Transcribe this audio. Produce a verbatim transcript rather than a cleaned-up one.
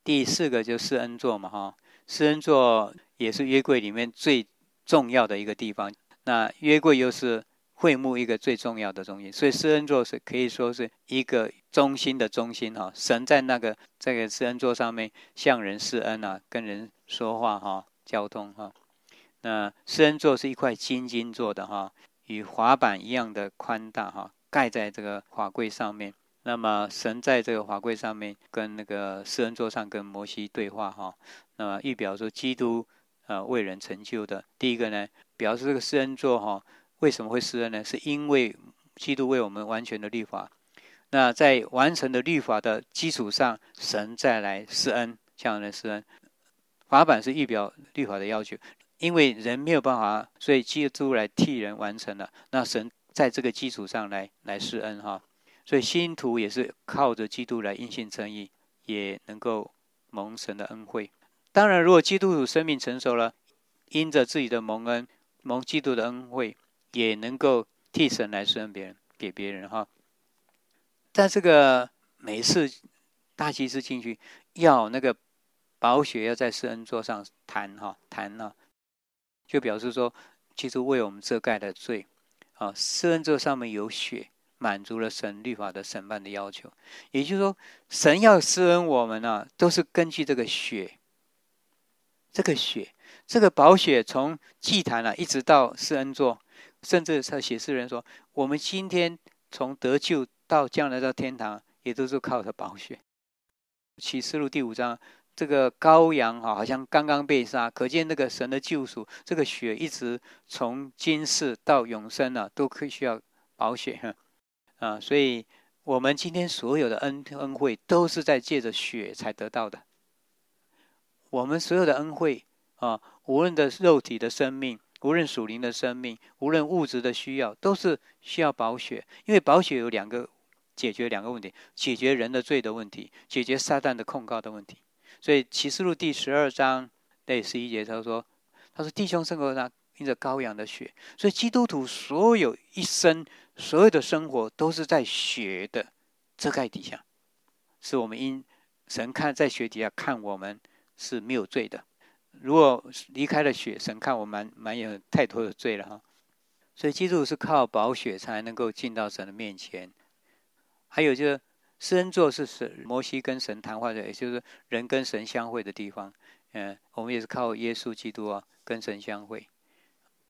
第四个就是施恩座嘛哈，施恩座也是约柜里面最重要的一个地方。那约柜又是会幕一个最重要的中心，所以施恩座是可以说是一个中心的中心哈。神在那个这个施恩座上面向人施恩啊，跟人说话哈，交通哈。那施恩座是一块金金做的哈，与法版一样的宽大哈，盖在这个法柜上面。那么神在这个法柜上面跟那个施恩座上跟摩西对话哈，那么预表说基督呃为人成就的。第一个呢，表示这个施恩座哈为什么会施恩呢？是因为基督为我们完全的律法。那在完成的律法的基础上，神再来施恩，向人施恩。法版是预表律法的要求，因为人没有办法，所以基督来替人完成了。那神在这个基础上来来施恩哈。所以信徒也是靠着基督来因信称义，也能够蒙神的恩惠。当然，如果基督徒生命成熟了，因着自己的蒙恩，蒙基督的恩惠，也能够替神来施恩别人，给别人哈。在这个每次大祭司进去，要那个宝血要在施恩座上弹哈弹哈，就表示说，基督为我们遮盖的罪啊，施恩座上面有血。满足了神律法的审判的要求，也就是说，神要施恩我们啊，都是根据这个血，这个血，这个宝血从祭坛啊，一直到施恩座，甚至他写诗人说，我们今天从得救到将来到天堂，也都是靠着宝血。启示录第五章，这个羔羊好像刚刚被杀，可见那个神的救赎，这个血一直从今世到永生啊，都可以需要宝血。啊，所以我们今天所有的恩恩惠都是在借着血才得到的。我们所有的恩惠啊，无论的肉体的生命，无论属灵的生命，无论物质的需要，都是需要宝血。因为宝血有两个解决两个问题：解决人的罪的问题，解决撒旦的控告的问题。所以启示录第十二章第十一节他说：“他说弟兄生活上因着羔羊的血。”所以基督徒所有一生。所有的生活都是在血的遮盖底下，是我们因神看在血底下看我们是没有罪的。如果离开了血，神看我们蛮有太多的罪了哈。所以基督是靠宝血才能够进到神的面前。还有就是施恩座是神摩西跟神谈话的，也就是人跟神相会的地方。嗯，我们也是靠耶稣基督啊跟神相会。